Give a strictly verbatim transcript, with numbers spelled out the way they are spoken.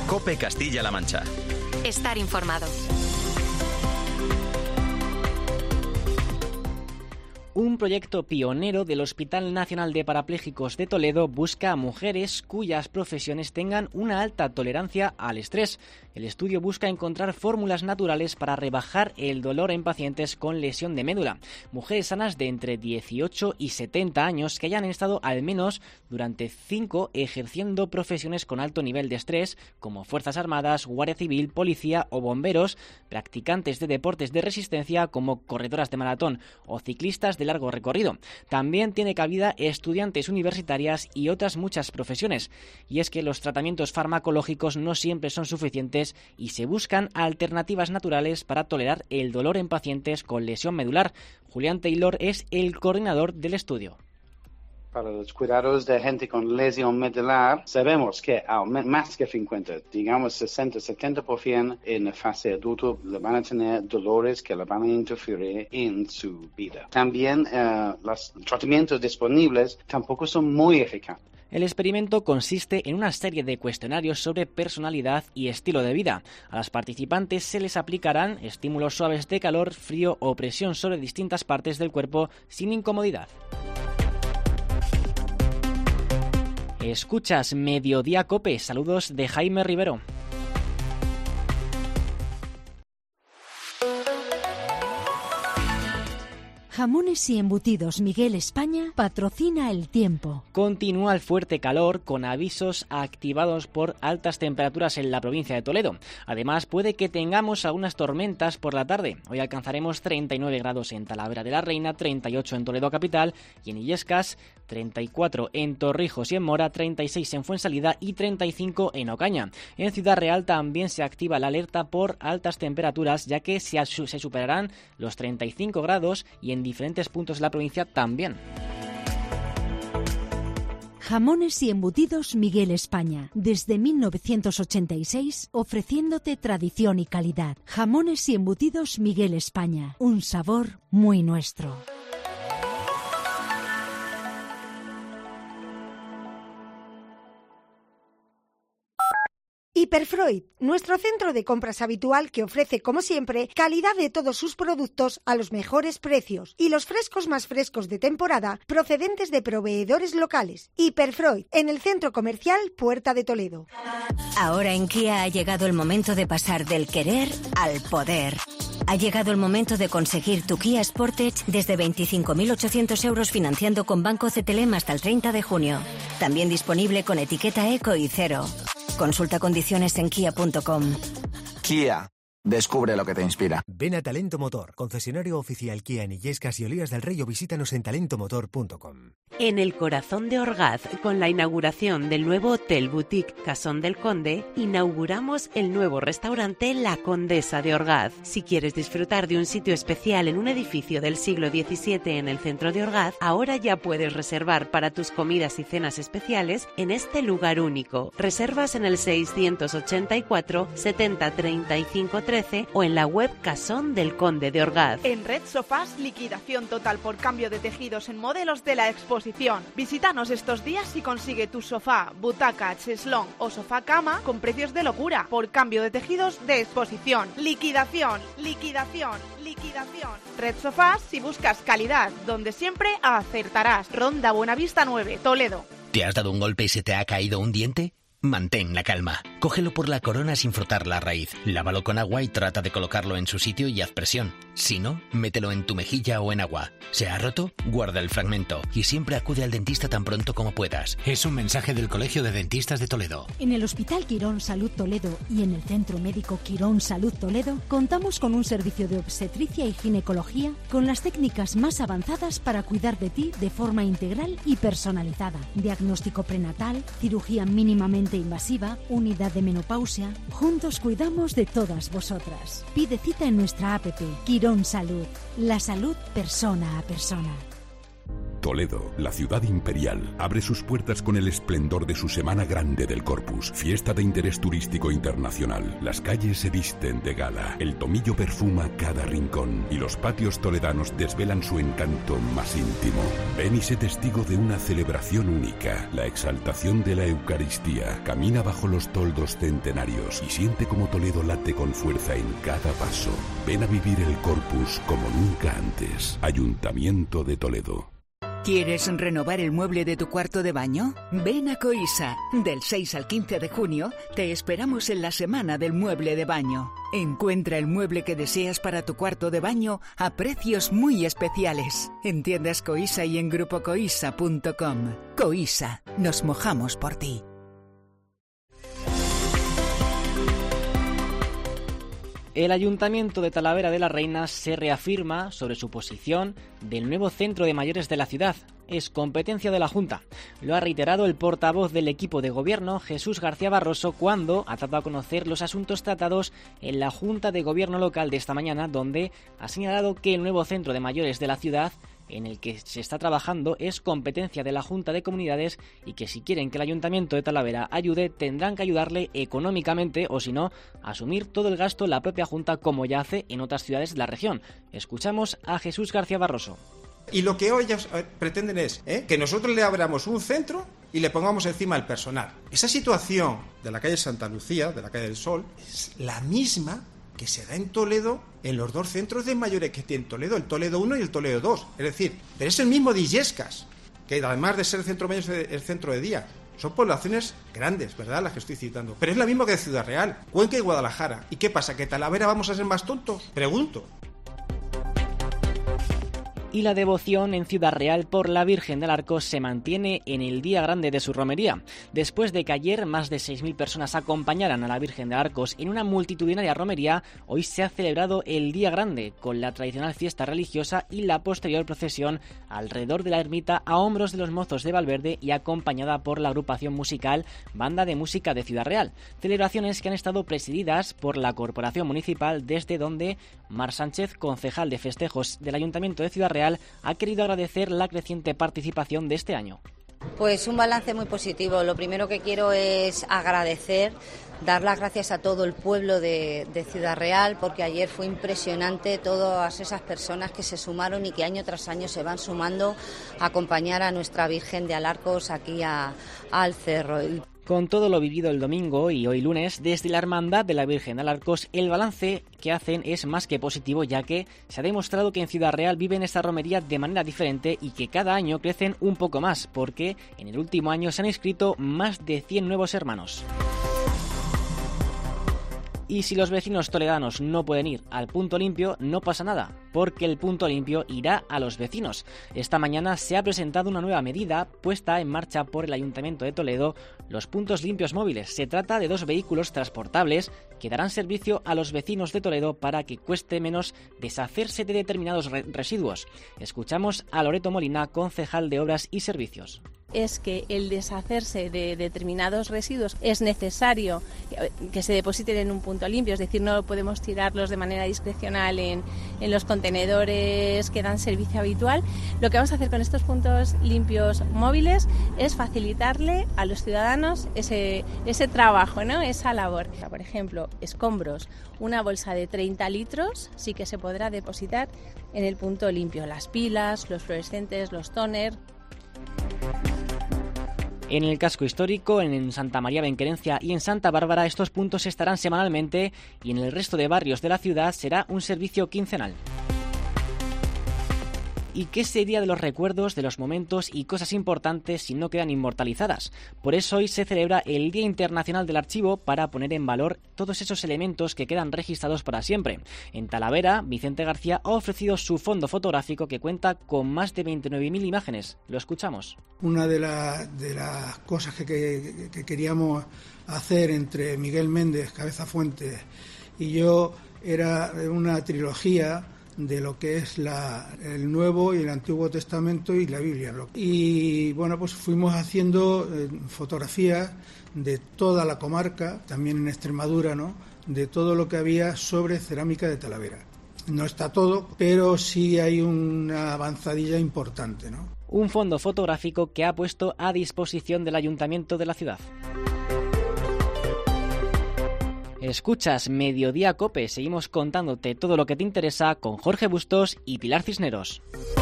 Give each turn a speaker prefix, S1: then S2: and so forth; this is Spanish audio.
S1: COPE Castilla-La Mancha.
S2: Estar informado.
S3: Un proyecto pionero del Hospital Nacional de Parapléjicos de Toledo busca a mujeres cuyas profesiones tengan una alta tolerancia al estrés. El estudio busca encontrar fórmulas naturales para rebajar el dolor en pacientes con lesión de médula. Mujeres sanas de entre dieciocho y setenta años que hayan estado al menos durante cinco ejerciendo profesiones con alto nivel de estrés, como Fuerzas Armadas, Guardia Civil, Policía o Bomberos, practicantes de deportes de resistencia como corredoras de maratón o ciclistas de largo recorrido. También tiene cabida estudiantes universitarias y otras muchas profesiones. Y es que los tratamientos farmacológicos no siempre son suficientes y se buscan alternativas naturales para tolerar el dolor en pacientes con lesión medular. Julián Taylor es el coordinador del estudio.
S4: Para los cuidados de gente con lesión medular, sabemos que más que cincuenta, digamos sesenta a setenta por ciento en la fase adulta van a tener dolores que le van a interferir en su vida. También eh, los tratamientos disponibles tampoco son muy eficaces.
S3: El experimento consiste en una serie de cuestionarios sobre personalidad y estilo de vida. A las participantes se les aplicarán estímulos suaves de calor, frío o presión sobre distintas partes del cuerpo sin incomodidad. Escuchas Mediodía Cope. Saludos de Jaime Rivero.
S5: Jamones y Embutidos Miguel España patrocina el tiempo.
S3: Continúa el fuerte calor con avisos activados por altas temperaturas en la provincia de Toledo. Además, puede que tengamos algunas tormentas por la tarde. Hoy alcanzaremos treinta y nueve grados en Talavera de la Reina, treinta y ocho en Toledo capital y en Illescas, treinta y cuatro en Torrijos y en Mora, treinta y seis en Fuensalida y treinta y cinco en Ocaña. En Ciudad Real también se activa la alerta por altas temperaturas, ya que se, se superarán los treinta y cinco grados y en diferentes puntos de la provincia también.
S5: Jamones y Embutidos Miguel España, desde mil novecientos ochenta y seis, ofreciéndote tradición y calidad. Jamones y Embutidos Miguel España, un sabor muy nuestro.
S6: Hiperfreud, nuestro centro de compras habitual que ofrece, como siempre, calidad de todos sus productos a los mejores precios y los frescos más frescos de temporada procedentes de proveedores locales. Hiperfreud, en el centro comercial Puerta de Toledo.
S7: Ahora en Kia ha llegado el momento de pasar del querer al poder. Ha llegado el momento de conseguir tu Kia Sportage desde veinticinco mil ochocientos euros financiando con Banco C T L M hasta el treinta de junio. También disponible con etiqueta eco y cero. Consulta condiciones en kia punto com.
S8: Kia. Descubre lo que te inspira.
S9: Ven a Talento Motor, concesionario oficial Kia en Illescas y Olías del Rey, o visítanos en talento motor punto com.
S10: En el corazón de Orgaz, con la inauguración del nuevo Hotel Boutique Casón del Conde, inauguramos el nuevo restaurante La Condesa de Orgaz. Si quieres disfrutar de un sitio especial en un edificio del siglo diecisiete en el centro de Orgaz, ahora ya puedes reservar para tus comidas y cenas especiales en este lugar único. Reservas en el seiscientos ochenta y cuatro, setenta, treinta y cinco, trece o en la web Casón del Conde de Orgaz.
S11: En Red Sofás, liquidación total por cambio de tejidos en modelos de la exposición. Visítanos estos días y consigue tu sofá, butaca, cheslón o sofá cama con precios de locura por cambio de tejidos de exposición. Liquidación, liquidación, liquidación. Red Sofás, si buscas calidad, donde siempre acertarás. Ronda Buenavista nueve, Toledo.
S12: ¿Te has dado un golpe y se te ha caído un diente? Mantén la calma. Cógelo por la corona sin frotar la raíz. Lávalo con agua y trata de colocarlo en su sitio y haz presión. Si no, mételo en tu mejilla o en agua. ¿Se ha roto? Guarda el fragmento y siempre acude al dentista tan pronto como puedas.
S13: Es un mensaje del Colegio de Dentistas de Toledo.
S5: En el Hospital Quirón Salud Toledo y en el Centro Médico Quirón Salud Toledo contamos con un servicio de obstetricia y ginecología con las técnicas más avanzadas para cuidar de ti de forma integral y personalizada. Diagnóstico prenatal, cirugía mínimamente invasiva, unidad de menopausia. Juntos cuidamos de todas vosotras. Pide cita en nuestra app Quirón Salud. La salud persona a persona.
S1: Toledo, la ciudad imperial, abre sus puertas con el esplendor de su Semana Grande del Corpus, fiesta de interés turístico internacional. Las calles se visten de gala, el tomillo perfuma cada rincón y los patios toledanos desvelan su encanto más íntimo. Ven y sé testigo de una celebración única, la exaltación de la Eucaristía. Camina bajo los toldos centenarios y siente como Toledo late con fuerza en cada paso. Ven a vivir el Corpus como nunca antes. Ayuntamiento de Toledo.
S14: ¿Quieres renovar el mueble de tu cuarto de baño? Ven a Coisa. Del seis al quince de junio te esperamos en la Semana del Mueble de Baño. Encuentra el mueble que deseas para tu cuarto de baño a precios muy especiales. En tiendas Coisa y en grupo coisa punto com. Coisa, nos mojamos por ti.
S3: El Ayuntamiento de Talavera de la Reina se reafirma sobre su posición del nuevo centro de mayores de la ciudad. Es competencia de la Junta. Lo ha reiterado el portavoz del equipo de gobierno, Jesús García Barroso, cuando ha tratado a conocer los asuntos tratados en la Junta de Gobierno local de esta mañana, donde ha señalado que el nuevo centro de mayores de la ciudad en el que se está trabajando es competencia de la Junta de Comunidades y que si quieren que el Ayuntamiento de Talavera ayude, tendrán que ayudarle económicamente o si no, asumir todo el gasto la propia Junta como ya hace en otras ciudades de la región. Escuchamos a Jesús García Barroso.
S15: Y lo que hoy ellos pretenden es ¿eh? que nosotros le abramos un centro y le pongamos encima el personal. Esa situación de la calle Santa Lucía, de la calle del Sol, es la misma que se da en Toledo en los dos centros de mayores que tiene Toledo, el Toledo uno y el Toledo dos. Es decir, pero es el mismo de Illescas, que además de ser el centro medio es el centro de día. Son poblaciones grandes, ¿verdad?, las que estoy citando. Pero es la misma que de Ciudad Real, Cuenca y Guadalajara. ¿Y qué pasa, que Talavera vamos a ser más tontos? Pregunto.
S3: Y la devoción en Ciudad Real por la Virgen del Arcos se mantiene en el día grande de su romería. Después de que ayer más de seis mil personas acompañaran a la Virgen del Arcos en una multitudinaria romería, hoy se ha celebrado el día grande, con la tradicional fiesta religiosa y la posterior procesión alrededor de la ermita a hombros de los mozos de Valverde y acompañada por la agrupación musical Banda de Música de Ciudad Real. Celebraciones que han estado presididas por la Corporación Municipal, desde donde Mar Sánchez, concejal de festejos del Ayuntamiento de Ciudad Real, ha querido agradecer la creciente participación de este año.
S16: Pues un balance muy positivo. Lo primero que quiero es agradecer, dar las gracias a todo el pueblo de, de Ciudad Real, porque ayer fue impresionante todas esas personas que se sumaron y que año tras año se van sumando a acompañar a nuestra Virgen de Alarcos aquí a, al cerro.
S3: Con todo lo vivido el domingo y hoy lunes, desde la Hermandad de la Virgen de Alarcos, el balance que hacen es más que positivo, ya que se ha demostrado que en Ciudad Real viven esta romería de manera diferente y que cada año crecen un poco más, porque en el último año se han inscrito más de cien nuevos hermanos. Y si los vecinos toledanos no pueden ir al punto limpio, no pasa nada, porque el punto limpio irá a los vecinos. Esta mañana se ha presentado una nueva medida puesta en marcha por el Ayuntamiento de Toledo, los puntos limpios móviles. Se trata de dos vehículos transportables que darán servicio a los vecinos de Toledo para que cueste menos deshacerse de determinados re- residuos. Escuchamos a Loreto Molina, concejal de Obras y Servicios.
S17: Es que el deshacerse de determinados residuos es necesario que se depositen en un punto limpio, es decir, no podemos tirarlos de manera discrecional en, en los contenedores que dan servicio habitual. Lo que vamos a hacer con estos puntos limpios móviles es facilitarle a los ciudadanos ese, ese trabajo, ¿no?, esa labor. Por ejemplo, escombros, una bolsa de treinta litros sí que se podrá depositar en el punto limpio, las pilas, los fluorescentes, los tóner.
S3: En el casco histórico, en Santa María Benquerencia y en Santa Bárbara, estos puntos estarán semanalmente y en el resto de barrios de la ciudad será un servicio quincenal. ¿Y qué sería de los recuerdos, de los momentos y cosas importantes si no quedan inmortalizadas? Por eso hoy se celebra el Día Internacional del Archivo, para poner en valor todos esos elementos que quedan registrados para siempre. En Talavera, Vicente García ha ofrecido su fondo fotográfico que cuenta con más de veintinueve mil imágenes. Lo escuchamos.
S18: Una de, la, de las cosas que, que, que queríamos hacer entre Miguel Méndez, Cabeza Fuentes, y yo era una trilogía de lo que es la, el Nuevo y el Antiguo Testamento y la Biblia. Y bueno, pues fuimos haciendo eh, fotografías de toda la comarca, también en Extremadura, ¿no?, de todo lo que había sobre cerámica de Talavera. no está todo, pero sí hay una avanzadilla importante, ¿no?
S3: Un fondo fotográfico que ha puesto a disposición del Ayuntamiento de la ciudad. Escuchas Mediodía Cope, seguimos contándote todo lo que te interesa con Jorge Bustos y Pilar Cisneros.